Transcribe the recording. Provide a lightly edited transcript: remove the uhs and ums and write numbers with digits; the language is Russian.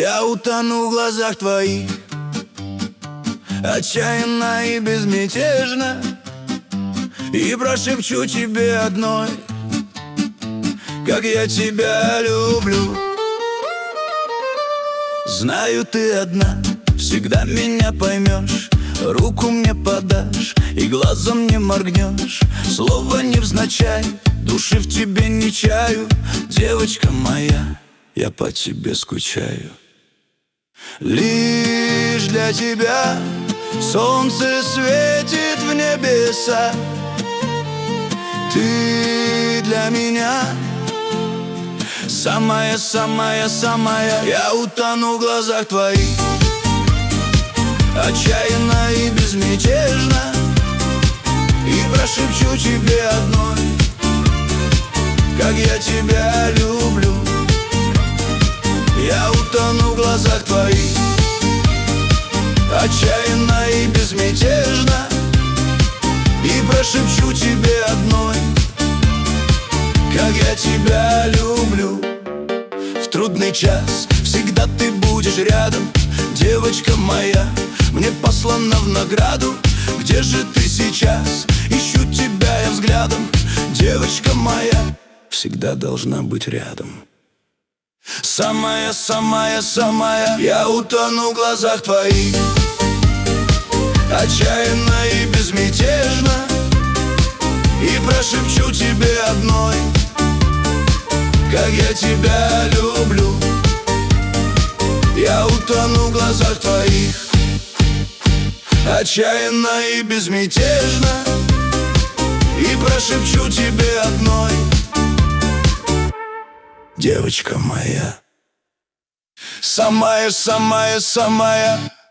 Я утону в глазах твоих, отчаянно и безмятежно, и прошепчу тебе одной, как я тебя люблю. Знаю, ты одна всегда меня поймешь, руку мне подашь и глазом не моргнешь. Слово невзначай, души в тебе не чаю. Девочка моя, я по тебе скучаю. Лишь для тебя солнце светит в небеса. Ты для меня самая. Я утону в глазах твоих, отчаянно и безмятежно, и прошепчу тебе одной, как я тебя люблю. Я утону в глазах твоих, отчаянно и безмятежно, и прошепчу тебе одной, как я тебя люблю. В трудный час всегда ты будешь рядом, девочка моя, мне послана в награду. Где же ты сейчас? Ищу тебя я взглядом. Девочка моя всегда должна быть рядом. Самая. Я утону в глазах твоих, отчаянно и безмятежно, и прошепчу тебе одной, как я тебя люблю. Я утону в глазах твоих, отчаянно и безмятежно, и прошепчу тебе одной, девочка моя, самая.